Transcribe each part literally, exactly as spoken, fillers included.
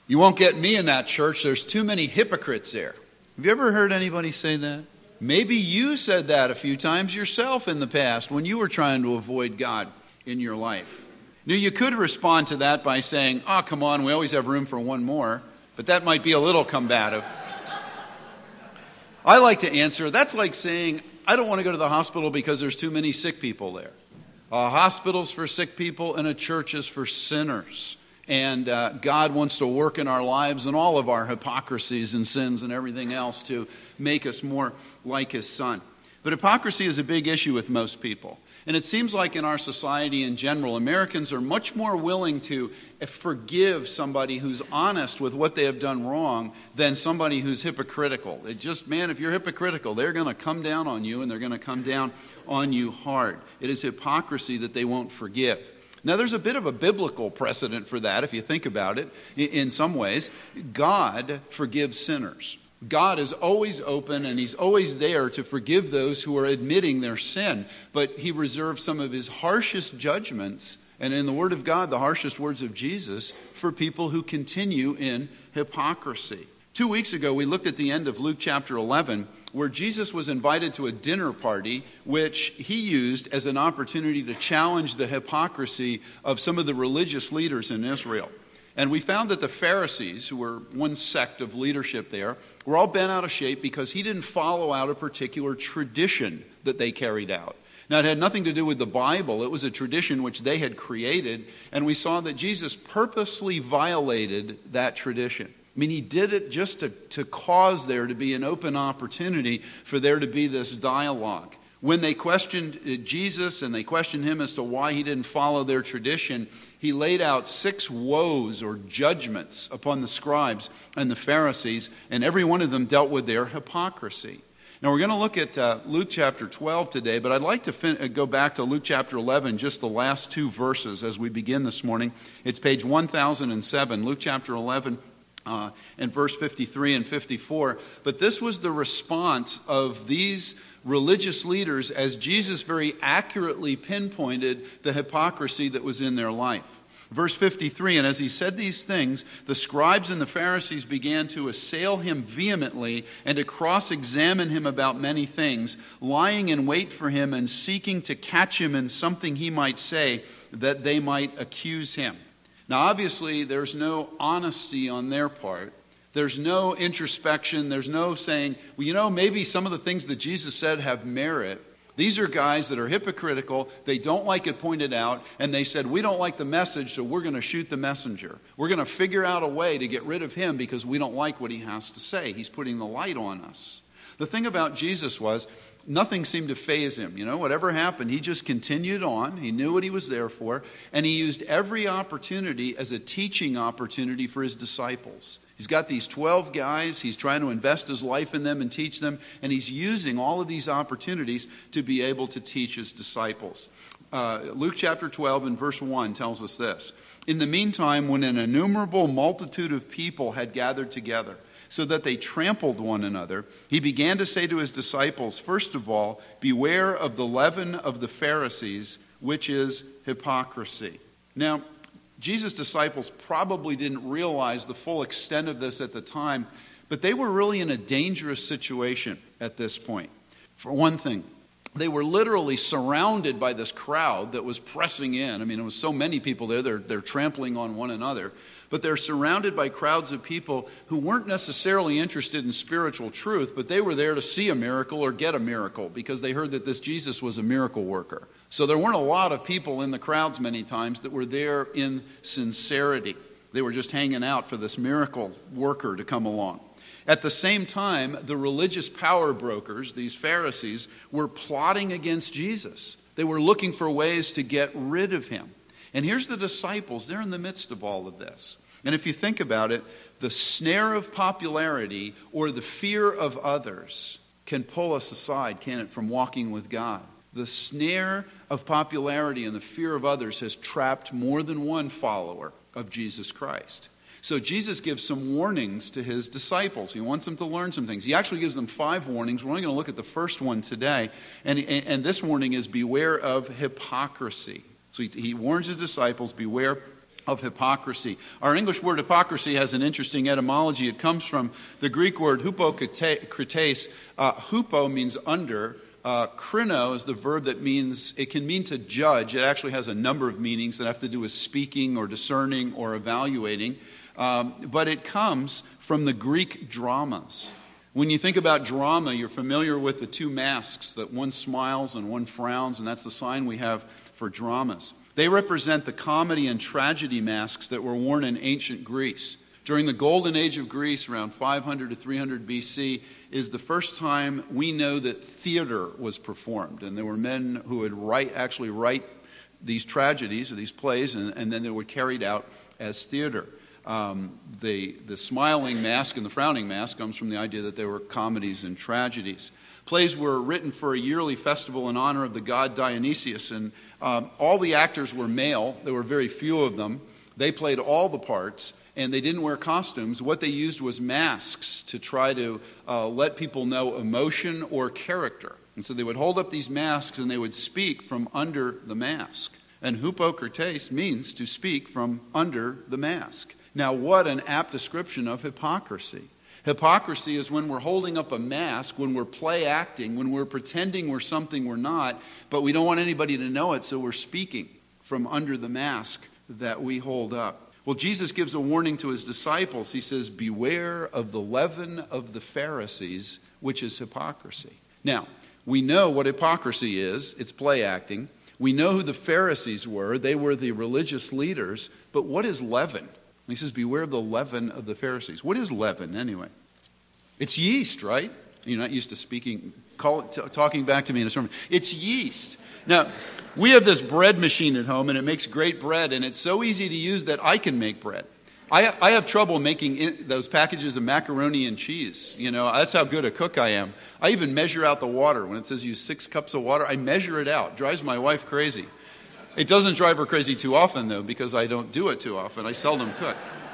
You won't get me in that church. There's too many hypocrites there. Have you ever heard anybody say that? Maybe you said that a few times yourself in the past when you were trying to avoid God in your life. Now, you could respond to that by saying, oh, come on, we always have room for one more. But that might be a little combative. I like to answer, that's like saying, I don't want to go to the hospital because there's too many sick people there. A hospital's for sick people and a church is for sinners. And uh, God wants to work in our lives and all of our hypocrisies and sins and everything else to make us more like His Son. But hypocrisy is a big issue with most people. And it seems like in our society in general, Americans are much more willing to forgive somebody who's honest with what they have done wrong than somebody who's hypocritical. It just, man, if you're hypocritical, they're going to come down on you, and they're going to come down on you hard. It is hypocrisy that they won't forgive. Now, there's a bit of a biblical precedent for that, if you think about it, in some ways. God forgives sinners. God is always open, and He's always there to forgive those who are admitting their sin. But He reserves some of His harshest judgments, and in the Word of God, the harshest words of Jesus, for people who continue in hypocrisy. Two weeks ago, we looked at the end of Luke chapter eleven, where Jesus was invited to a dinner party, which He used as an opportunity to challenge the hypocrisy of some of the religious leaders in Israel. And we found that the Pharisees, who were one sect of leadership there, were all bent out of shape because He didn't follow out a particular tradition that they carried out. Now, it had nothing to do with the Bible. It was a tradition which they had created. And we saw that Jesus purposely violated that tradition. I mean, He did it just to, to cause there to be an open opportunity for there to be this dialogue. When they questioned Jesus and they questioned Him as to why He didn't follow their tradition, He laid out six woes or judgments upon the scribes and the Pharisees, and every one of them dealt with their hypocrisy. Now, we're going to look at uh, Luke chapter twelve today, but I'd like to fin- go back to Luke chapter eleven, just the last two verses as we begin this morning. It's page one thousand seven, Luke chapter eleven. Uh, and verse fifty-three and fifty-four. But this was the response of these religious leaders as Jesus very accurately pinpointed the hypocrisy that was in their life. Verse fifty-three, and as He said these things, the scribes and the Pharisees began to assail Him vehemently and to cross-examine Him about many things, lying in wait for Him and seeking to catch Him in something He might say that they might accuse Him. Now, obviously, there's no honesty on their part. There's no introspection. There's no saying, well, you know, maybe some of the things that Jesus said have merit. These are guys that are hypocritical. They don't like it pointed out. And they said, we don't like the message, so we're going to shoot the messenger. We're going to figure out a way to get rid of him because we don't like what he has to say. He's putting the light on us. The thing about Jesus was, nothing seemed to faze Him. You know, whatever happened, He just continued on. He knew what He was there for. And He used every opportunity as a teaching opportunity for His disciples. He's got these twelve guys. He's trying to invest His life in them and teach them. And He's using all of these opportunities to be able to teach His disciples. Uh, Luke chapter twelve and verse one tells us this. In the meantime, when an innumerable multitude of people had gathered together, so that they trampled one another, He began to say to His disciples, first of all, beware of the leaven of the Pharisees, which is hypocrisy. Now, Jesus' disciples probably didn't realize the full extent of this at the time, but they were really in a dangerous situation at this point. For one thing, they were literally surrounded by this crowd that was pressing in. I mean, it was so many people there, they're, they're trampling on one another. But they're surrounded by crowds of people who weren't necessarily interested in spiritual truth, but they were there to see a miracle or get a miracle because they heard that this Jesus was a miracle worker. So there weren't a lot of people in the crowds many times that were there in sincerity. They were just hanging out for this miracle worker to come along. At the same time, the religious power brokers, these Pharisees, were plotting against Jesus. They were looking for ways to get rid of Him. And here's the disciples. They're in the midst of all of this. And if you think about it, the snare of popularity or the fear of others can pull us aside, can it, from walking with God. The snare of popularity and the fear of others has trapped more than one follower of Jesus Christ. So Jesus gives some warnings to His disciples. He wants them to learn some things. He actually gives them five warnings. We're only going to look at the first one today. And, and this warning is beware of hypocrisy. So he, he warns His disciples, beware of hypocrisy. Our English word hypocrisy has an interesting etymology. It comes from the Greek word hupokrites. Uh, hupo means under. Uh, krino is the verb that means, it can mean to judge. It actually has a number of meanings that have to do with speaking or discerning or evaluating. Um, but it comes from the Greek dramas. When you think about drama, you're familiar with the two masks, that one smiles and one frowns, and that's the sign we have for dramas. They represent the comedy and tragedy masks that were worn in ancient Greece. During the golden age of Greece, around five hundred to three hundred B C, is the first time we know that theater was performed. And there were men who would write, actually write these tragedies or these plays, and, and then they were carried out as theater. Um, the, the smiling mask and the frowning mask comes from the idea that they were comedies and tragedies. Plays were written for a yearly festival in honor of the god Dionysius, and um, all the actors were male. There were very few of them. They played all the parts, and they didn't wear costumes. What they used was masks to try to uh, let people know emotion or character. And so they would hold up these masks, and they would speak from under the mask. And hupokrites means to speak from under the mask. Now, what an apt description of hypocrisy. Hypocrisy is when we're holding up a mask, when we're play acting, when we're pretending we're something we're not, but we don't want anybody to know it, so we're speaking from under the mask that we hold up. Well, Jesus gives a warning to his disciples. He says, beware of the leaven of the Pharisees, which is hypocrisy. Now, we know what hypocrisy is. It's play acting. We know who the Pharisees were. They were the religious leaders. But what is leaven? He says, beware of the leaven of the Pharisees. What is leaven, anyway? It's yeast, right? You're not used to speaking, call it, t- talking back to me in a sermon. It's yeast. Now, we have this bread machine at home, and it makes great bread, and it's so easy to use that I can make bread. I, I have trouble making in, those packages of macaroni and cheese. You know, that's how good a cook I am. I even measure out the water. When it says use six cups of water, I measure it out. It drives my wife crazy. It doesn't drive her crazy too often, though, because I don't do it too often. I seldom cook.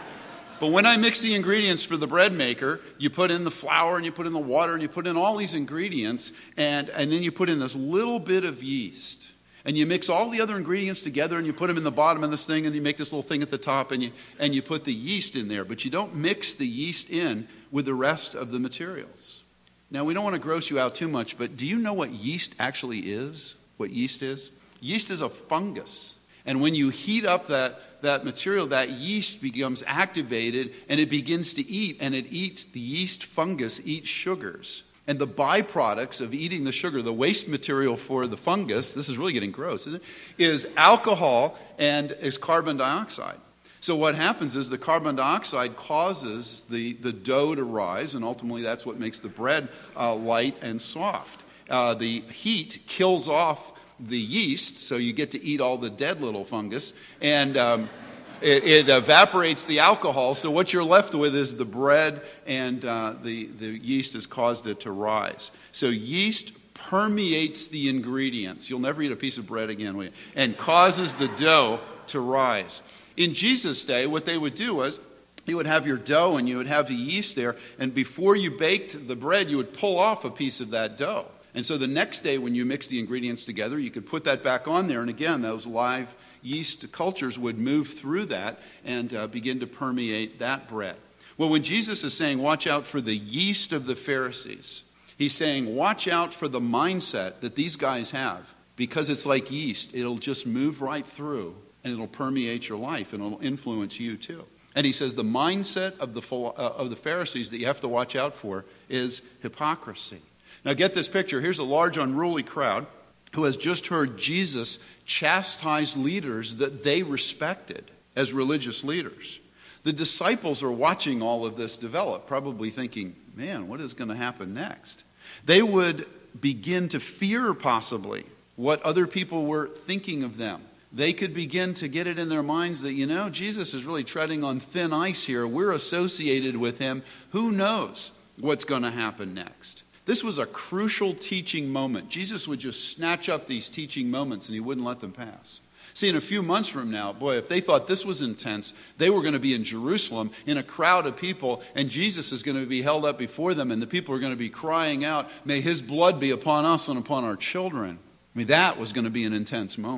But when I mix the ingredients for the bread maker, you put in the flour and you put in the water and you put in all these ingredients, and, and then you put in this little bit of yeast. And you mix all the other ingredients together and you put them in the bottom of this thing, and you make this little thing at the top, and you, and you put the yeast in there. But you don't mix the yeast in with the rest of the materials. Now, we don't want to gross you out too much, but do you know what yeast actually is? What yeast is? Yeast is a fungus. And when you heat up that, that material, that yeast becomes activated and it begins to eat, and it eats, the yeast fungus eats sugars. And the byproducts of eating the sugar, the waste material for the fungus, this is really getting gross, isn't it? Is alcohol and is carbon dioxide. So what happens is the carbon dioxide causes the, the dough to rise, and ultimately that's what makes the bread uh, light and soft. Uh, the heat kills off the yeast, so you get to eat all the dead little fungus, and um, it, it evaporates the alcohol, so what you're left with is the bread, and uh, the, the yeast has caused it to rise. So yeast permeates the ingredients. You'll never eat a piece of bread again, will you? And causes the dough to rise. In Jesus' day, what they would do was, you would have your dough and you would have the yeast there, and before you baked the bread, you would pull off a piece of that dough. And so the next day when you mix the ingredients together, you could put that back on there. And again, those live yeast cultures would move through that and uh, begin to permeate that bread. Well, when Jesus is saying, watch out for the yeast of the Pharisees, he's saying, watch out for the mindset that these guys have. Because it's like yeast. It'll just move right through and it'll permeate your life and it'll influence you too. And he says the mindset of the, uh, of the Pharisees that you have to watch out for is hypocrisy. Now get this picture. Here's a large unruly crowd who has just heard Jesus chastise leaders that they respected as religious leaders. The disciples are watching all of this develop, probably thinking, man, what is going to happen next? They would begin to fear possibly what other people were thinking of them. They could begin to get it in their minds that, you know, Jesus is really treading on thin ice here. We're associated with him. Who knows what's going to happen next? This was a crucial teaching moment. Jesus would just snatch up these teaching moments and he wouldn't let them pass. See, in a few months from now, boy, if they thought this was intense, they were going to be in Jerusalem in a crowd of people, and Jesus is going to be held up before them, and the people are going to be crying out, may his blood be upon us and upon our children. I mean, that was going to be an intense moment.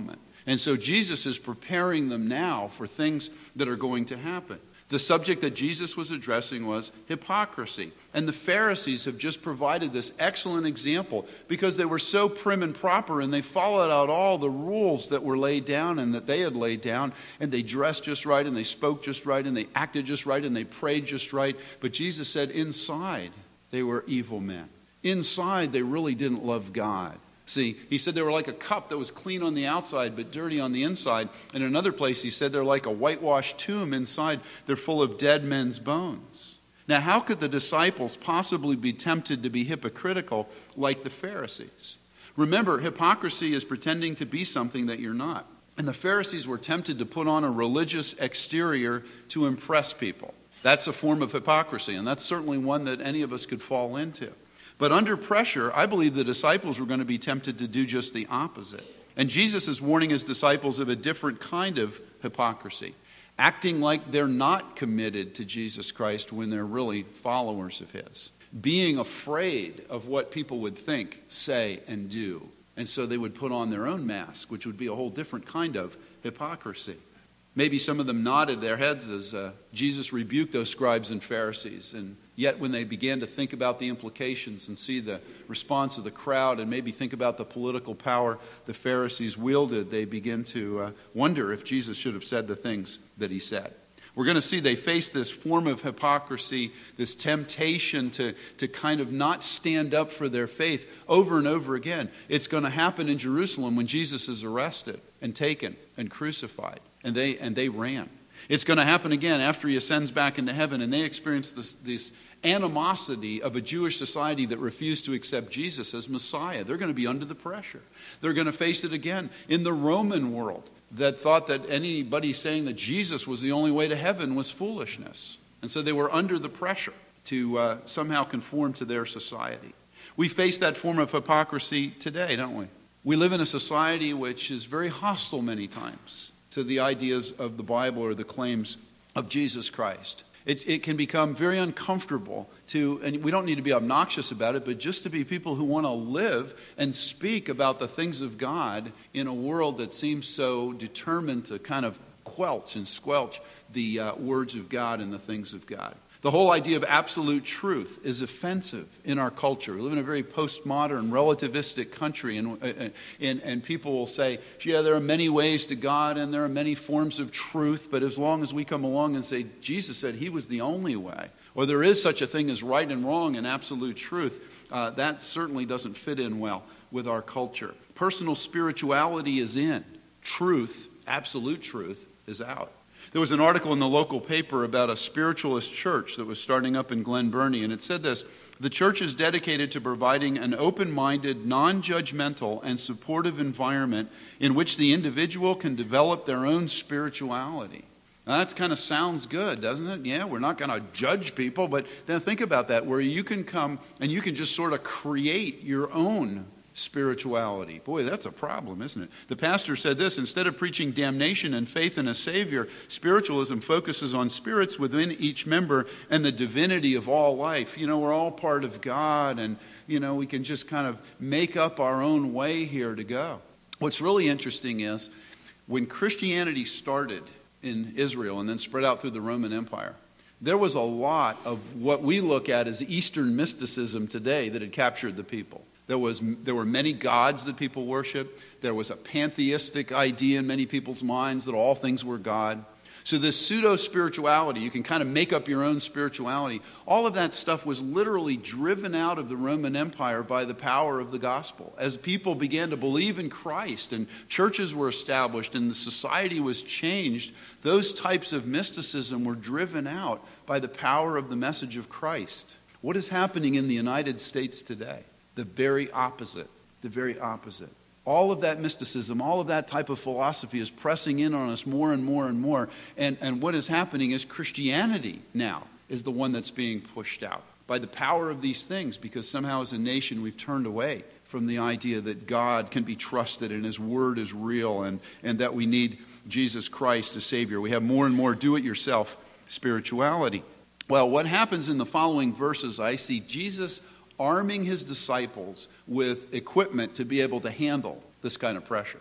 And so Jesus is preparing them now for things that are going to happen. The subject that Jesus was addressing was hypocrisy. And the Pharisees have just provided this excellent example because they were so prim and proper and they followed out all the rules that were laid down and that they had laid down. And they dressed just right and they spoke just right and they acted just right and they prayed just right. But Jesus said inside they were evil men. Inside they really didn't love God. See, he said they were like a cup that was clean on the outside but dirty on the inside. In another place, he said they're like a whitewashed tomb. Inside, they're full of dead men's bones. Now, how could the disciples possibly be tempted to be hypocritical like the Pharisees? Remember, hypocrisy is pretending to be something that you're not. And the Pharisees were tempted to put on a religious exterior to impress people. That's a form of hypocrisy, and that's certainly one that any of us could fall into. But under pressure, I believe the disciples were going to be tempted to do just the opposite. And Jesus is warning his disciples of a different kind of hypocrisy, acting like they're not committed to Jesus Christ when they're really followers of his, being afraid of what people would think, say, and do. And so they would put on their own mask, which would be a whole different kind of hypocrisy. Maybe some of them nodded their heads as uh, Jesus rebuked those scribes and Pharisees. And yet when they began to think about the implications and see the response of the crowd and maybe think about the political power the Pharisees wielded, they begin to uh, wonder if Jesus should have said the things that he said. We're going to see they face this form of hypocrisy, this temptation to, to kind of not stand up for their faith over and over again. It's going to happen in Jerusalem when Jesus is arrested and taken and crucified. And they and they ran. It's going to happen again after he ascends back into heaven, and they experience this, this animosity of a Jewish society that refused to accept Jesus as Messiah. They're going to be under the pressure. They're going to face it again in the Roman world that thought that anybody saying that Jesus was the only way to heaven was foolishness. And so they were under the pressure to uh, somehow conform to their society. We face that form of hypocrisy today, don't we? We live in a society which is very hostile many times to the ideas of the Bible or the claims of Jesus Christ. It's, it can become very uncomfortable to, and we don't need to be obnoxious about it, but just to be people who want to live and speak about the things of God in a world that seems so determined to kind of quelch and squelch the uh, words of God and the things of God. The whole idea of absolute truth is offensive in our culture. We live in a very postmodern, relativistic country, and, and, and people will say, yeah, there are many ways to God and there are many forms of truth, but as long as we come along and say, Jesus said he was the only way, or there is such a thing as right and wrong and absolute truth, uh, that certainly doesn't fit in well with our culture. Personal spirituality is in. Truth, absolute truth, is out. There was an article in the local paper about a spiritualist church that was starting up in Glen Burnie, and it said this: the church is dedicated to providing an open-minded, non-judgmental, and supportive environment in which the individual can develop their own spirituality. Now, that kind of sounds good, doesn't it? Yeah, we're not going to judge people, but then think about that, where you can come and you can just sort of create your own spirituality. Boy, that's a problem, isn't it? The pastor said this: instead of preaching damnation and faith in a Savior, spiritualism focuses on spirits within each member and the divinity of all life. You know, we're all part of God, and, you know, we can just kind of make up our own way here to go. What's really interesting is when Christianity started in Israel and then spread out through the Roman Empire, there was a lot of what we look at as Eastern mysticism today that had captured the people. There was there were many gods that people worshiped. There was a pantheistic idea in many people's minds that all things were God. So this pseudo-spirituality, you can kind of make up your own spirituality. All of that stuff was literally driven out of the Roman Empire by the power of the gospel. As people began to believe in Christ and churches were established and the society was changed, those types of mysticism were driven out by the power of the message of Christ. What is happening in the United States today? The very opposite. The very opposite. All of that mysticism, all of that type of philosophy is pressing in on us more and more and more. And, and what is happening is Christianity now is the one that's being pushed out by the power of these things, because somehow as a nation we've turned away from the idea that God can be trusted and his word is real, and, and that we need Jesus Christ as Savior. We have more and more do-it-yourself spirituality. Well, what happens in the following verses, I see Jesus arming his disciples with equipment to be able to handle this kind of pressure.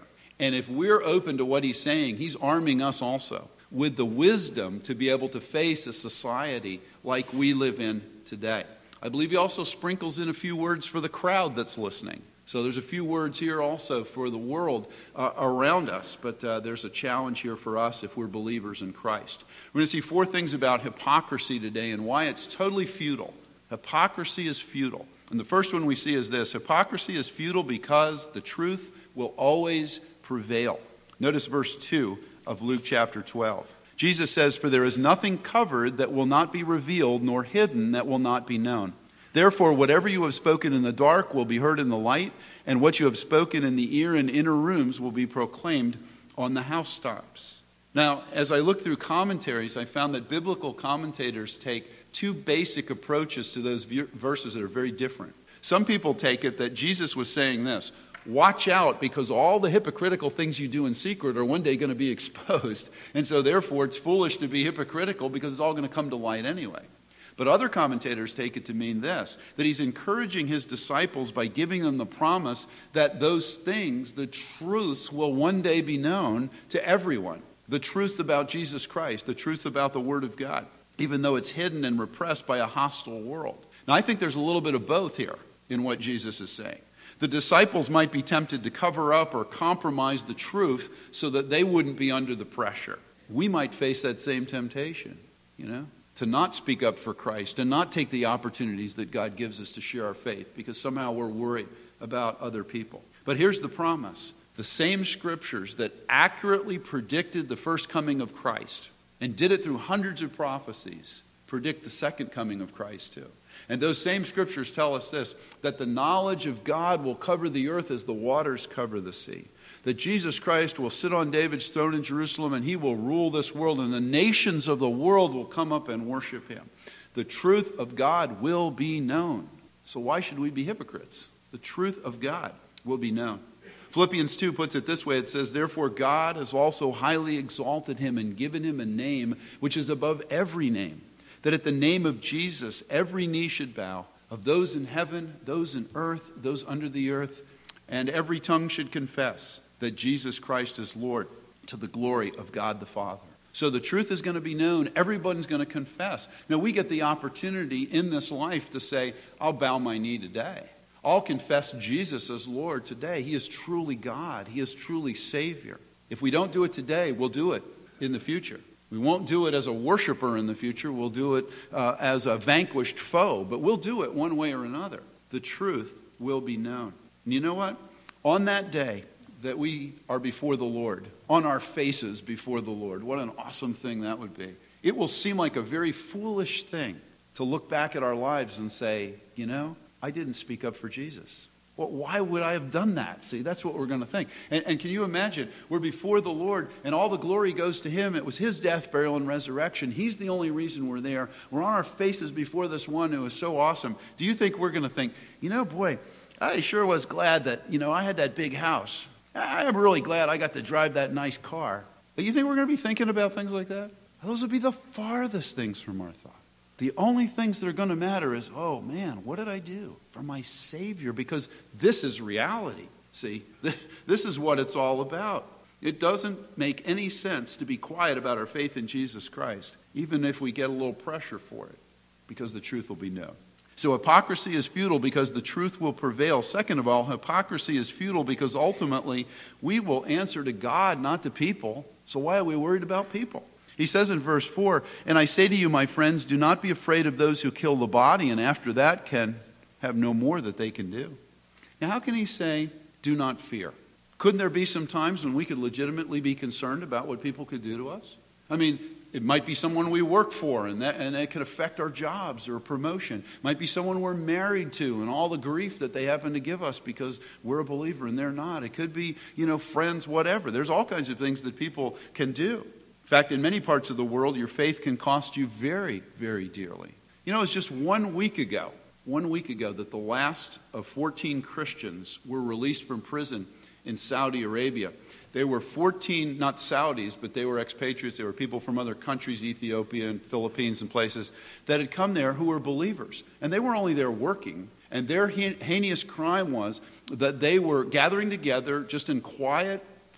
And if we're open to what he's saying, he's arming us also with the wisdom to be able to face a society like we live in today. I believe he also sprinkles in a few words for the crowd that's listening. So there's a few words here also for the world uh, around us, but uh, there's a challenge here for us if we're believers in Christ. We're going to see four things about hypocrisy today and why it's totally futile. Hypocrisy is futile. And the first one we see is this: hypocrisy is futile because the truth will always prevail. Notice verse two of Luke chapter twelve. Jesus says, "For there is nothing covered that will not be revealed, nor hidden that will not be known. Therefore, whatever you have spoken in the dark will be heard in the light, and what you have spoken in the ear in inner rooms will be proclaimed on the housetops." Now, as I look through commentaries, I found that biblical commentators take two basic approaches to those verses that are very different. Some people take it that Jesus was saying this: watch out, because all the hypocritical things you do in secret are one day going to be exposed. And so therefore it's foolish to be hypocritical because it's all going to come to light anyway. But other commentators take it to mean this: that he's encouraging his disciples by giving them the promise that those things, the truths, will one day be known to everyone. The truth about Jesus Christ, the truth about the Word of God, even though it's hidden and repressed by a hostile world. Now, I think there's a little bit of both here in what Jesus is saying. The disciples might be tempted to cover up or compromise the truth so that they wouldn't be under the pressure. We might face that same temptation, you know, to not speak up for Christ and not take the opportunities that God gives us to share our faith because somehow we're worried about other people. But here's the promise: the same scriptures that accurately predicted the first coming of Christ and did it through hundreds of prophecies predict the second coming of Christ too. And those same scriptures tell us this: that the knowledge of God will cover the earth as the waters cover the sea. That Jesus Christ will sit on David's throne in Jerusalem and he will rule this world, and the nations of the world will come up and worship him. The truth of God will be known. So why should we be hypocrites? The truth of God will be known. Philippians two puts it this way. It says, "Therefore God has also highly exalted him and given him a name which is above every name, that at the name of Jesus every knee should bow, of those in heaven, those in earth, those under the earth, and every tongue should confess that Jesus Christ is Lord, to the glory of God the Father." So the truth is going to be known. Everyone's going to confess. Now, we get the opportunity in this life to say, I'll bow my knee today. I'll confess Jesus as Lord today. He is truly God. He is truly Savior. If we don't do it today, we'll do it in the future. We won't do it as a worshiper in the future. We'll do it uh, as a vanquished foe. But we'll do it one way or another. The truth will be known. And you know what? On that day that we are before the Lord, on our faces before the Lord, what an awesome thing that would be. It will seem like a very foolish thing to look back at our lives and say, you know, I didn't speak up for Jesus. Well, why would I have done that? See, that's what we're going to think. And, and can you imagine? We're before the Lord, and all the glory goes to Him. It was His death, burial, and resurrection. He's the only reason we're there. We're on our faces before this one who is so awesome. Do you think we're going to think, you know, boy, I sure was glad that, you know, I had that big house. I'm really glad I got to drive that nice car. Do you think we're going to be thinking about things like that? Those would be the farthest things from our thought. The only things that are going to matter is, oh man, what did I do for my Savior? Because this is reality. See, this is what it's all about. It doesn't make any sense to be quiet about our faith in Jesus Christ, even if we get a little pressure for it, because the truth will be known. So hypocrisy is futile because the truth will prevail. Second of all, hypocrisy is futile because ultimately we will answer to God, not to people. So why are we worried about people? He says in verse four, "And I say to you, my friends, do not be afraid of those who kill the body, and after that can have no more that they can do." Now, how can he say, do not fear? Couldn't there be some times when we could legitimately be concerned about what people could do to us? I mean, it might be someone we work for, and that and it could affect our jobs or promotion. It might be someone we're married to, and all the grief that they happen to give us because we're a believer and they're not. It could be, you know, friends, whatever. There's all kinds of things that people can do. In fact, in many parts of the world, your faith can cost you very, very dearly. You know, it's just one week ago, one week ago that the last of fourteen Christians were released from prison in Saudi Arabia. They were fourteen, not Saudis, but they were expatriates. They were people from other countries, Ethiopia and Philippines and places, that had come there who were believers. And they were only there working. And their heinous crime was that they were gathering together just in quiet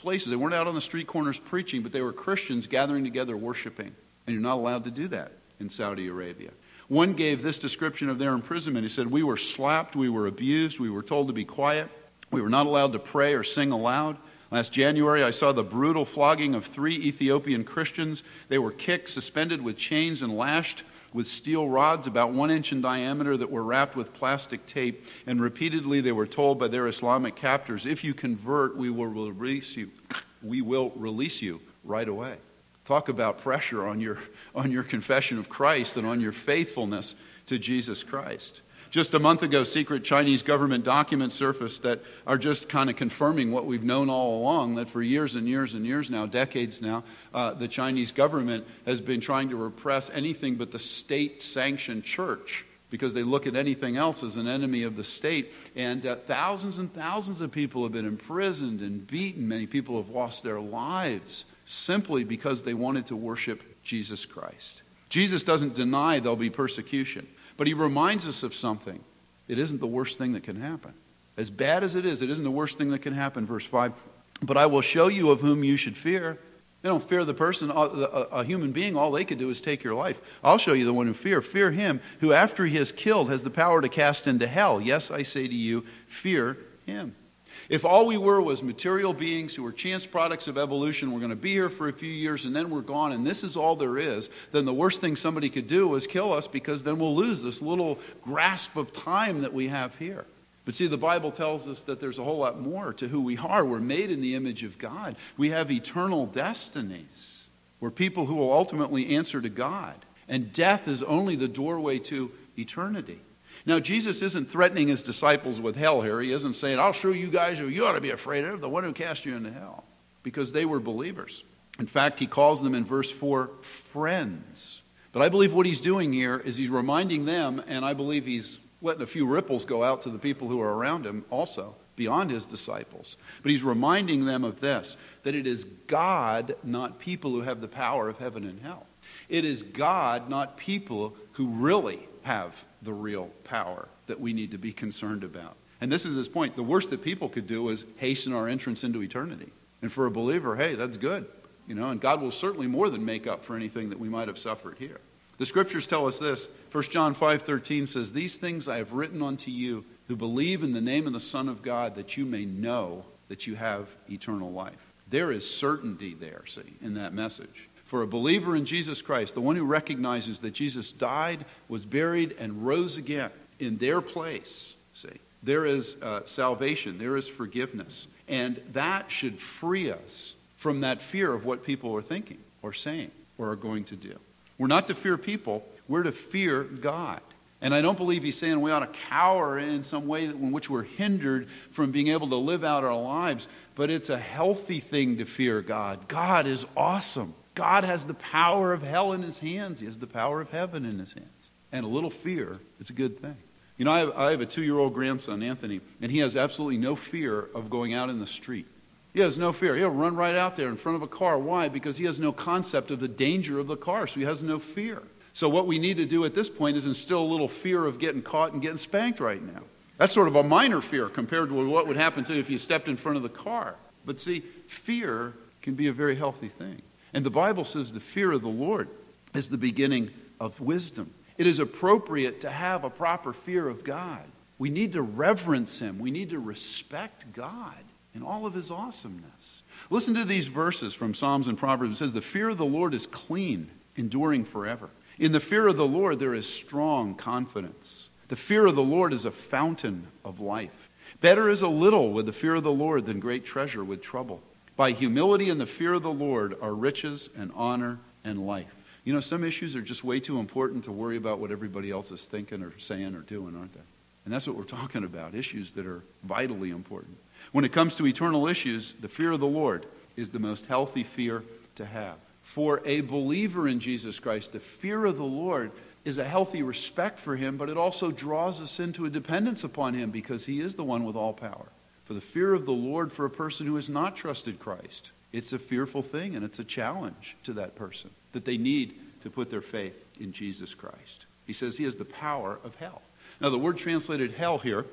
places. They weren't out on the street corners preaching, but they were Christians gathering together worshiping. And you're not allowed to do that in Saudi Arabia. One gave this description of their imprisonment. He said, "We were slapped, we were abused, we were told to be quiet. We were not allowed to pray or sing aloud. Last January, I saw the brutal flogging of three Ethiopian Christians. They were kicked, suspended with chains, and lashed with steel rods about one inch in diameter that were wrapped with plastic tape. And repeatedly they were told by their Islamic captors, if you convert, we will release you. We will release you right away." Talk about pressure on your, on your confession of Christ and on your faithfulness to Jesus Christ. Just a month ago, secret Chinese government documents surfaced that are just kind of confirming what we've known all along, that for years and years and years now, decades now, uh, the Chinese government has been trying to repress anything but the state-sanctioned church, because they look at anything else as an enemy of the state. And uh, thousands and thousands of people have been imprisoned and beaten. Many people have lost their lives simply because they wanted to worship Jesus Christ. Jesus doesn't deny there'll be persecution, but he reminds us of something. It isn't the worst thing that can happen. As bad as it is, it isn't the worst thing that can happen. Verse five, "But I will show you of whom you should fear." They don't fear the person, a, a human being. All they could do is take your life. I'll show you the one who fear. Fear him who, after he has killed, has the power to cast into hell. Yes, I say to you, fear him. If all we were was material beings who were chance products of evolution, we're going to be here for a few years and then we're gone, and this is all there is, then the worst thing somebody could do is kill us, because then we'll lose this little grasp of time that we have here. But see, the Bible tells us that there's a whole lot more to who we are. We're made in the image of God. We have eternal destinies. We're people who will ultimately answer to God. And death is only the doorway to eternity. Now, Jesus isn't threatening his disciples with hell here. He isn't saying, I'll show you guys who you ought to be afraid of, the one who cast you into hell. Because they were believers. In fact, he calls them in verse four, friends. But I believe what he's doing here is he's reminding them, and I believe he's letting a few ripples go out to the people who are around him also, beyond his disciples. But he's reminding them of this, that it is God, not people, who have the power of heaven and hell. It is God, not people, who really have the real power that we need to be concerned about. And this is his point. The worst that people could do is hasten our entrance into eternity. And for a believer, hey, that's good. You know, and God will certainly more than make up for anything that we might have suffered here. The scriptures tell us this. First John five thirteen says, "These things I have written unto you who believe in the name of the Son of God, that you may know that you have eternal life." There is certainty there, see, in that message. For a believer in Jesus Christ, the one who recognizes that Jesus died, was buried, and rose again in their place, see, there is uh, salvation, there is forgiveness. And that should free us from that fear of what people are thinking or saying or are going to do. We're not to fear people, we're to fear God. And I don't believe he's saying we ought to cower in some way in which we're hindered from being able to live out our lives. But it's a healthy thing to fear God. God is awesome. God has the power of hell in his hands. He has the power of heaven in his hands. And a little fear is a good thing. You know, I have, I have a two-year-old grandson, Anthony, and he has absolutely no fear of going out in the street. He has no fear. He'll run right out there in front of a car. Why? Because he has no concept of the danger of the car, so he has no fear. So what we need to do at this point is instill a little fear of getting caught and getting spanked right now. That's sort of a minor fear compared to what would happen to you if you stepped in front of the car. But see, fear can be a very healthy thing. And the Bible says the fear of the Lord is the beginning of wisdom. It is appropriate to have a proper fear of God. We need to reverence him. We need to respect God in all of his awesomeness. Listen to these verses from Psalms and Proverbs. It says, "The fear of the Lord is clean, enduring forever. In the fear of the Lord there is strong confidence. The fear of the Lord is a fountain of life. Better is a little with the fear of the Lord than great treasure with trouble. By humility and the fear of the Lord are riches and honor and life." You know, some issues are just way too important to worry about what everybody else is thinking or saying or doing, aren't they? And that's what we're talking about, issues that are vitally important. When it comes to eternal issues, the fear of the Lord is the most healthy fear to have. For a believer in Jesus Christ, the fear of the Lord is a healthy respect for him, but it also draws us into a dependence upon him because he is the one with all power. For the fear of the Lord for a person who has not trusted Christ, it's a fearful thing and it's a challenge to that person that they need to put their faith in Jesus Christ. He says he has the power of hell. Now the word translated hell here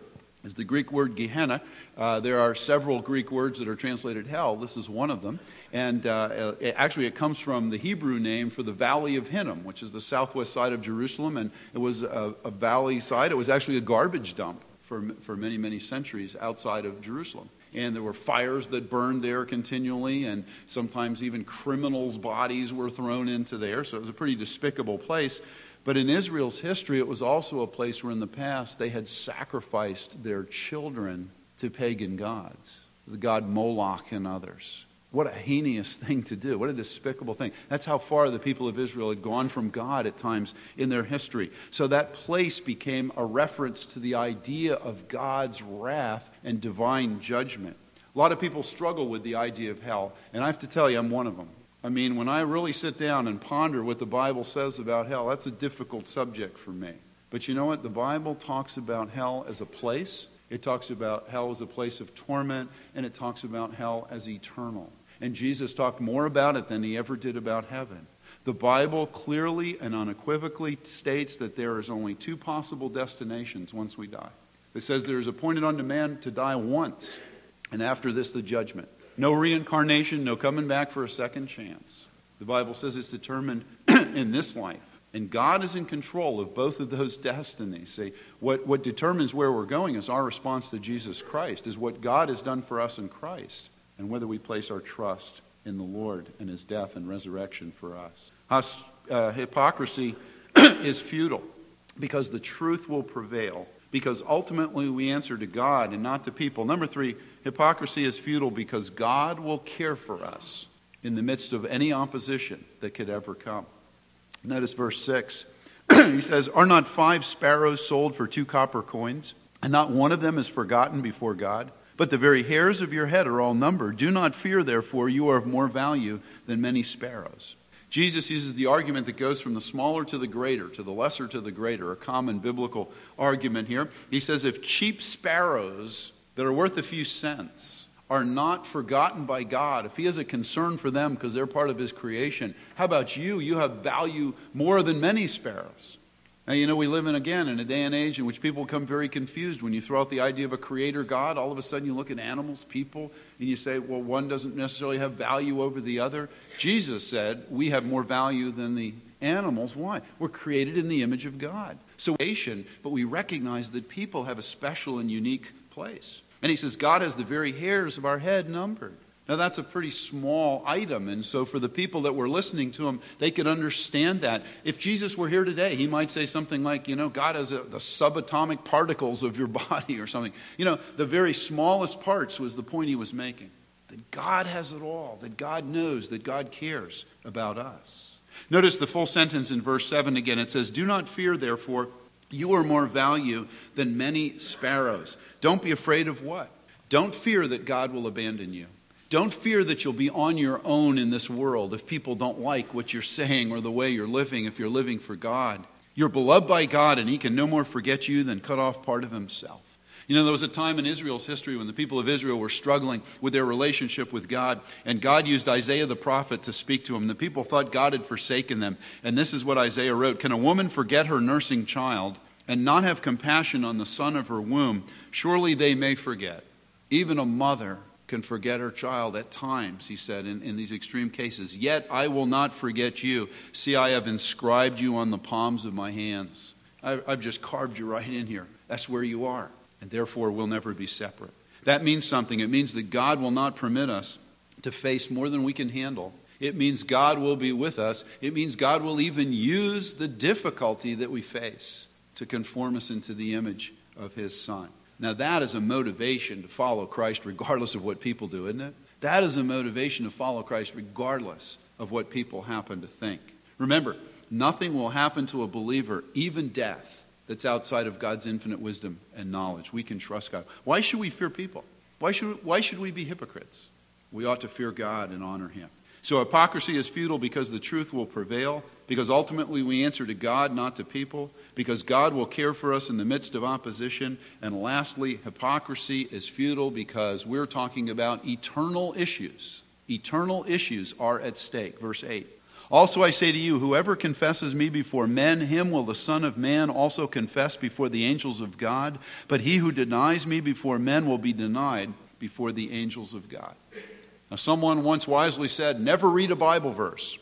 is the Greek word Gehenna. Uh, there are several Greek words that are translated hell. This is one of them. And uh, it, actually it comes from the Hebrew name for the Valley of Hinnom, which is the southwest side of Jerusalem. And it was a, a valley side. It was actually a garbage dump for, for many, many centuries outside of Jerusalem. And there were fires that burned there continually, and sometimes even criminals' bodies were thrown into there. So it was a pretty despicable place. But in Israel's history, it was also a place where in the past they had sacrificed their children to pagan gods, the god Moloch and others. What a heinous thing to do. What a despicable thing. That's how far the people of Israel had gone from God at times in their history. So that place became a reference to the idea of God's wrath and divine judgment. A lot of people struggle with the idea of hell, and I have to tell you, I'm one of them. I mean, when I really sit down and ponder what the Bible says about hell, that's a difficult subject for me. But you know what? The Bible talks about hell as a place. It talks about hell as a place of torment, and it talks about hell as eternal. And Jesus talked more about it than he ever did about heaven. The Bible clearly and unequivocally states that there is only two possible destinations once we die. It says there is appointed unto man to die once, and after this the judgment. No reincarnation, no coming back for a second chance. The Bible says it's determined in this life. And God is in control of both of those destinies. See, what, what determines where we're going is our response to Jesus Christ, is what God has done for us in Christ, and whether we place our trust in the Lord and his death and resurrection for us. Us uh, hypocrisy is futile because the truth will prevail, because ultimately we answer to God and not to people. Number three, hypocrisy is futile because God will care for us in the midst of any opposition that could ever come. Notice verse six. He says, "Are not five sparrows sold for two copper coins, and not one of them is forgotten before God? But the very hairs of your head are all numbered. Do not fear, therefore, you are of more value than many sparrows." Jesus uses the argument that goes from the smaller to the greater, to the lesser to the greater, a common biblical argument here. He says, if cheap sparrows that are worth a few cents are not forgotten by God, if he has a concern for them because they're part of his creation, how about you? You have value more than many sparrows. Now, you know, we live in, again, in a day and age in which people become very confused. When you throw out the idea of a creator God, all of a sudden you look at animals, people, and you say, well, one doesn't necessarily have value over the other. Jesus said we have more value than the animals. Why? We're created in the image of God. So, but we recognize that people have a special and unique place. And he says God has the very hairs of our head numbered. Now, that's a pretty small item, and so for the people that were listening to him, they could understand that. If Jesus were here today, he might say something like, you know, God has a, the subatomic particles of your body or something. You know, the very smallest parts was the point he was making. That God has it all, that God knows, that God cares about us. Notice the full sentence in verse seven again. It says, "Do not fear, therefore, you are more value than many sparrows." Don't be afraid of what? Don't fear that God will abandon you. Don't fear that you'll be on your own in this world if people don't like what you're saying or the way you're living, if you're living for God. You're beloved by God, and he can no more forget you than cut off part of himself. You know, there was a time in Israel's history when the people of Israel were struggling with their relationship with God, and God used Isaiah the prophet to speak to them. The people thought God had forsaken them, and this is what Isaiah wrote: "Can a woman forget her nursing child and not have compassion on the son of her womb? Surely they may forget. Even a mother can forget her child at times," he said, in, in these extreme cases. "Yet I will not forget you. See, I have inscribed you on the palms of my hands." I've, I've just carved you right in here. That's where you are. And therefore we'll never be separate. That means something. It means that God will not permit us to face more than we can handle. It means God will be with us. It means God will even use the difficulty that we face to conform us into the image of his Son. Now, that is a motivation to follow Christ regardless of what people do, isn't it? That is a motivation to follow Christ regardless of what people happen to think. Remember, nothing will happen to a believer, even death, that's outside of God's infinite wisdom and knowledge. We can trust God. Why should we fear people? Why should, why should we be hypocrites? We ought to fear God and honor him. So hypocrisy is futile because the truth will prevail, because ultimately we answer to God, not to people, because God will care for us in the midst of opposition. And lastly, hypocrisy is futile because we're talking about eternal issues. Eternal issues are at stake. Verse eight. Also I say to you, whoever confesses me before men, him will the Son of Man also confess before the angels of God. But he who denies me before men will be denied before the angels of God. Now, someone once wisely said, never read a Bible verse.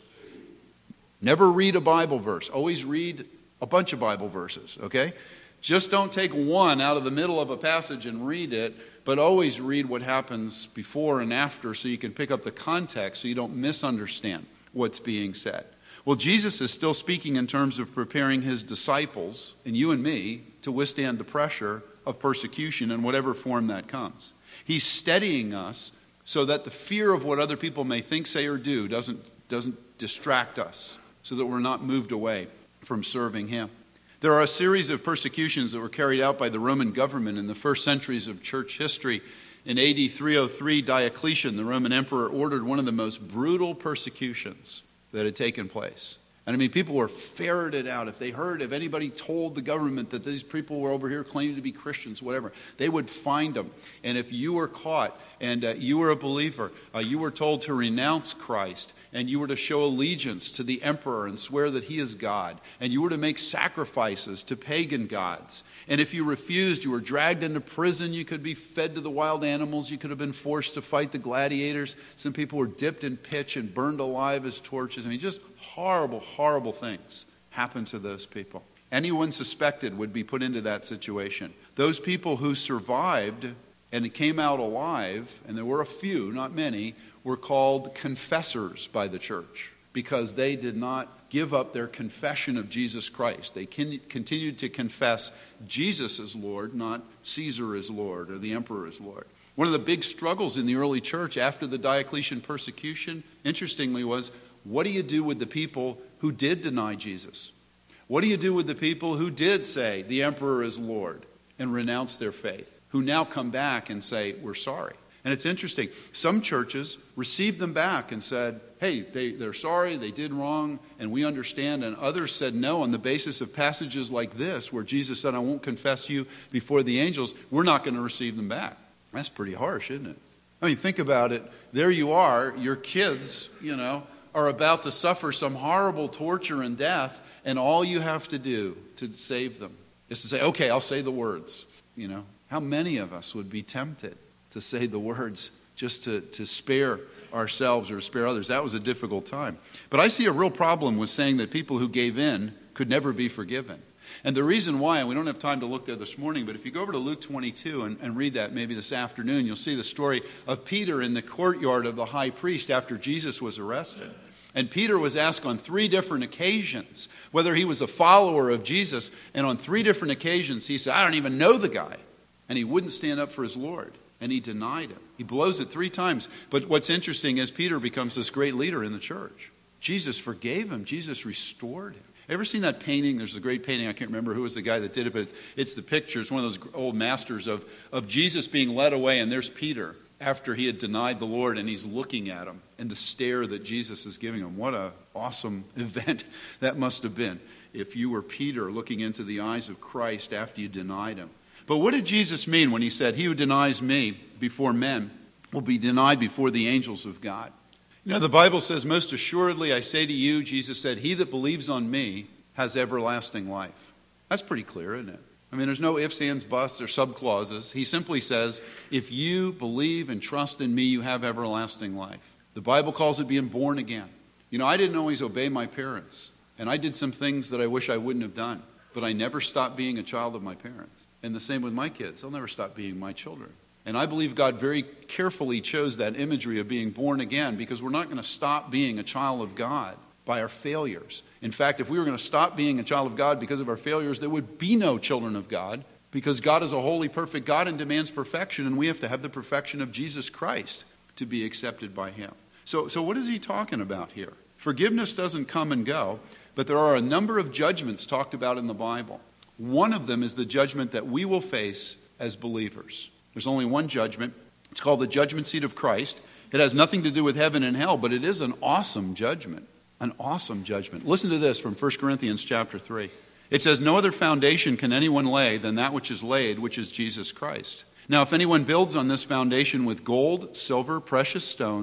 Never read a Bible verse. Always read a bunch of Bible verses, okay? Just don't take one out of the middle of a passage and read it, but always read what happens before and after so you can pick up the context so you don't misunderstand what's being said. Well, Jesus is still speaking in terms of preparing his disciples, and you and me, to withstand the pressure of persecution in whatever form that comes. He's steadying us so that the fear of what other people may think, say, or do doesn't, doesn't distract us, so that we're not moved away from serving him. There are a series of persecutions that were carried out by the Roman government in the first centuries of church history. In A D three oh three, Diocletian, the Roman emperor, ordered one of the most brutal persecutions that had taken place. And I mean, people were ferreted out. If they heard, if anybody told the government that these people were over here claiming to be Christians, whatever, they would find them. And if you were caught and uh, you were a believer, uh, you were told to renounce Christ, and you were to show allegiance to the emperor and swear that he is God, and you were to make sacrifices to pagan gods. And if you refused, you were dragged into prison. You could be fed to the wild animals. You could have been forced to fight the gladiators. Some people were dipped in pitch and burned alive as torches. I mean, just horrible, horrible things happened to those people. Anyone suspected would be put into that situation. Those people who survived and came out alive, and there were a few, not many, were called confessors by the church because they did not give up their confession of Jesus Christ. They continued to confess Jesus as Lord, not Caesar as Lord or the emperor as Lord. One of the big struggles in the early church after the Diocletian persecution, interestingly, was what do you do with the people who did deny Jesus? What do you do with the people who did say the emperor is Lord and renounce their faith, who now come back and say, we're sorry? And it's interesting. Some churches received them back and said, hey, they, they're sorry, they did wrong, and we understand. And others said no on the basis of passages like this, where Jesus said, I won't confess you before the angels. We're not going to receive them back. That's pretty harsh, isn't it? I mean, think about it. There you are, your kids, you know, are about to suffer some horrible torture and death, and all you have to do to save them is to say, okay, I'll say the words. You know, how many of us would be tempted to say the words just to, to spare ourselves or to spare others? That was a difficult time. But I see a real problem with saying that people who gave in could never be forgiven. And the reason why, and we don't have time to look there this morning, but if you go over to Luke twenty-two and, and read that maybe this afternoon, you'll see the story of Peter in the courtyard of the high priest after Jesus was arrested. And Peter was asked on three different occasions whether he was a follower of Jesus. And on three different occasions he said, I don't even know the guy. And he wouldn't stand up for his Lord. And he denied him. He blows it three times. But what's interesting is Peter becomes this great leader in the church. Jesus forgave him. Jesus restored him. Ever seen that painting? There's a great painting. I can't remember who was the guy that did it, but it's, it's the picture. It's one of those old masters of, of Jesus being led away. And there's Peter after he had denied the Lord, and he's looking at him and the stare that Jesus is giving him. What an awesome event that must have been if you were Peter looking into the eyes of Christ after you denied him. But what did Jesus mean when he said, he who denies me before men will be denied before the angels of God? You know, the Bible says, most assuredly I say to you, Jesus said, he that believes on me has everlasting life. That's pretty clear, isn't it? I mean, there's no ifs, ands, buts, or subclauses. He simply says, if you believe and trust in me, you have everlasting life. The Bible calls it being born again. You know, I didn't always obey my parents, and I did some things that I wish I wouldn't have done, but I never stopped being a child of my parents. And the same with my kids. They'll never stop being my children. And I believe God very carefully chose that imagery of being born again, because we're not going to stop being a child of God by our failures. In fact, if we were going to stop being a child of God because of our failures, there would be no children of God, because God is a holy, perfect God and demands perfection, and we have to have the perfection of Jesus Christ to be accepted by him. So, so what is he talking about here? Forgiveness doesn't come and go, but there are a number of judgments talked about in the Bible. One of them is the judgment that we will face as believers. There's only one judgment. It's called the judgment seat of Christ. It has nothing to do with heaven and hell, but it is an awesome judgment. An awesome judgment. Listen to this from First Corinthians chapter three. It says, no other foundation can anyone lay than that which is laid, which is Jesus Christ. Now, if anyone builds on this foundation with gold, silver, precious stones,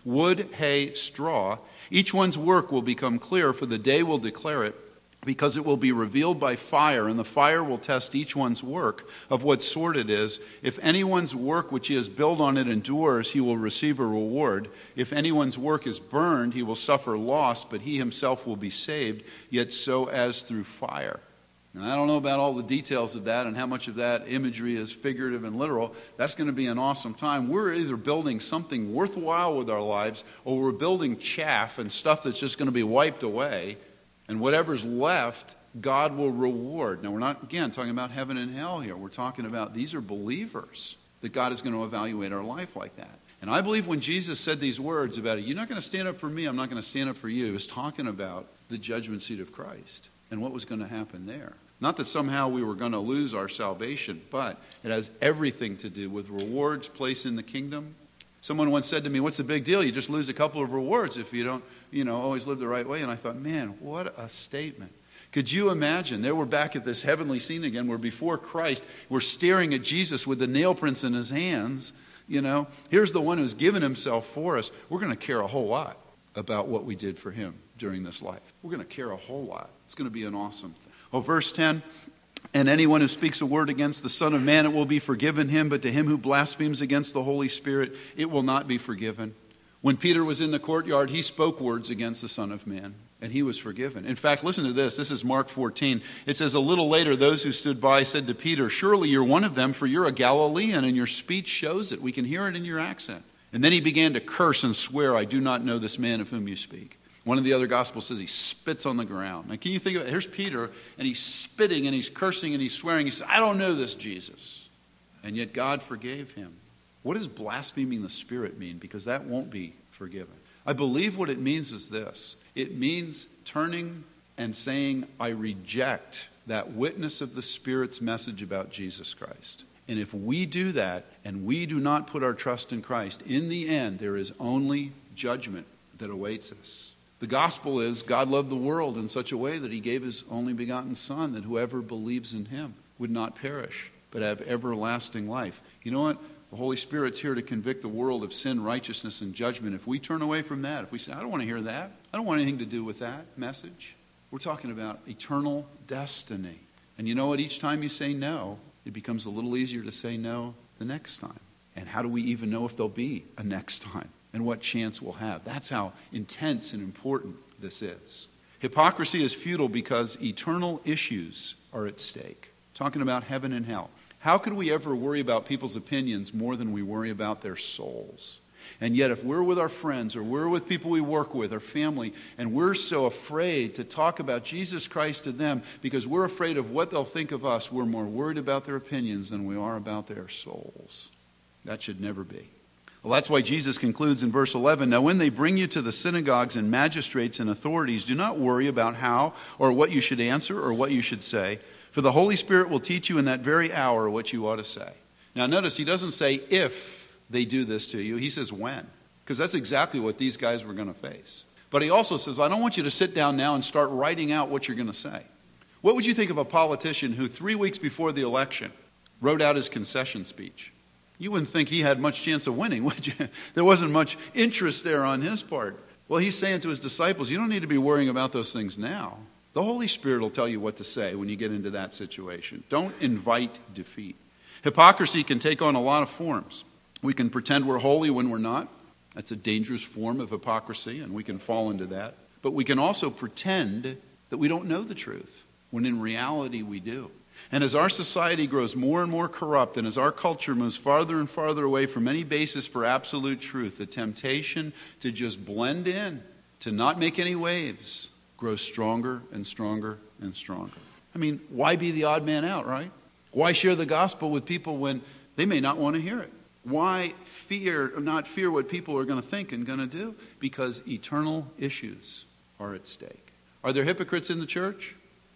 wood, hay, straw. Each one's work will become clear, for the day will declare it, because it will be revealed by fire, and the fire will test each one's work of what sort it is. If anyone's work which he has built on it endures, he will receive a reward. If anyone's work is burned, he will suffer loss, but he himself will be saved, yet so as through fire. Now, I don't know about all the details of that and how much of that imagery is figurative and literal. That's going to be an awesome time. We're either building something worthwhile with our lives, or we're building chaff and stuff that's just going to be wiped away. And whatever's left, God will reward. Now, we're not, again, talking about heaven and hell here. We're talking about these are believers that God is going to evaluate our life like that. And I believe when Jesus said these words about it, you're not going to stand up for me, I'm not going to stand up for you, he was talking about the judgment seat of Christ and what was going to happen there. Not that somehow we were going to lose our salvation, but it has everything to do with rewards placed in the kingdom. Someone once said to me, what's the big deal? You just lose a couple of rewards if you don't, you know, always live the right way. And I thought, man, what a statement. Could you imagine? There we're back at this heavenly scene again. We're before Christ. We're staring at Jesus with the nail prints in his hands. You know, here's the one who's given himself for us. We're going to care a whole lot about what we did for him during this life. We're going to care a whole lot. It's going to be an awesome thing. Oh, verse ten. And anyone who speaks a word against the Son of Man, it will be forgiven him. But to him who blasphemes against the Holy Spirit, it will not be forgiven. When Peter was in the courtyard, he spoke words against the Son of Man, and he was forgiven. In fact, listen to this. This is Mark fourteen. It says, a little later, those who stood by said to Peter, surely you're one of them, for you're a Galilean, and your speech shows it. We can hear it in your accent. And then he began to curse and swear, I do not know this man of whom you speak. One of the other Gospels says he spits on the ground. Now, can you think of it? Here's Peter, and he's spitting, and he's cursing, and he's swearing. He says, I don't know this Jesus. And yet God forgave him. What does blaspheming the Spirit mean? Because that won't be forgiven. I believe what it means is this. It means turning and saying, I reject that witness of the Spirit's message about Jesus Christ. And if we do that, and we do not put our trust in Christ, in the end, there is only judgment that awaits us. The gospel is God loved the world in such a way that he gave his only begotten Son, that whoever believes in him would not perish, but have everlasting life. You know what? The Holy Spirit's here to convict the world of sin, righteousness, and judgment. If we turn away from that, if we say, I don't want to hear that, I don't want anything to do with that message, we're talking about eternal destiny. And you know what? Each time you say no, it becomes a little easier to say no the next time. And how do we even know if there'll be a next time? And what chance we'll have. That's how intense and important this is. Hypocrisy is futile because eternal issues are at stake. Talking about heaven and hell. How could we ever worry about people's opinions more than we worry about their souls? And yet if we're with our friends or we're with people we work with, our family, and we're so afraid to talk about Jesus Christ to them because we're afraid of what they'll think of us, we're more worried about their opinions than we are about their souls. That should never be. Well, that's why Jesus concludes in verse eleven, now when they bring you to the synagogues and magistrates and authorities, do not worry about how or what you should answer or what you should say, for the Holy Spirit will teach you in that very hour what you ought to say. Now notice, he doesn't say if they do this to you, he says when, because that's exactly what these guys were going to face. But he also says, I don't want you to sit down now and start writing out what you're going to say. What would you think of a politician who three weeks before the election wrote out his concession speech? You wouldn't think he had much chance of winning, would you? There wasn't much interest there on his part. Well, he's saying to his disciples, you don't need to be worrying about those things now. The Holy Spirit will tell you what to say when you get into that situation. Don't invite defeat. Hypocrisy can take on a lot of forms. We can pretend we're holy when we're not. That's a dangerous form of hypocrisy, and we can fall into that. But we can also pretend that we don't know the truth, when in reality we do. And as our society grows more and more corrupt, and as our culture moves farther and farther away from any basis for absolute truth, the temptation to just blend in, to not make any waves, grows stronger and stronger and stronger. I mean, why be the odd man out, right? Why share the gospel with people when they may not want to hear it? Why fear, not fear what people are going to think and going to do? Because eternal issues are at stake. Are there hypocrites in the church?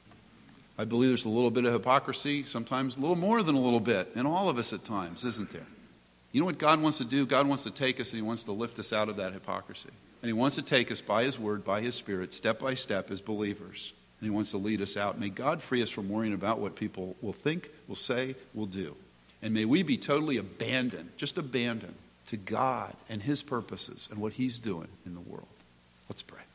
I believe there's a little bit of hypocrisy, sometimes a little more than a little bit, in all of us at times, isn't there? You know what God wants to do? God wants to take us and he wants to lift us out of that hypocrisy. And he wants to take us by his word, by his Spirit, step by step as believers. And he wants to lead us out. May God free us from worrying about what people will think, will say, will do. And may we be totally abandoned, just abandoned to God and his purposes and what he's doing in the world. Let's pray.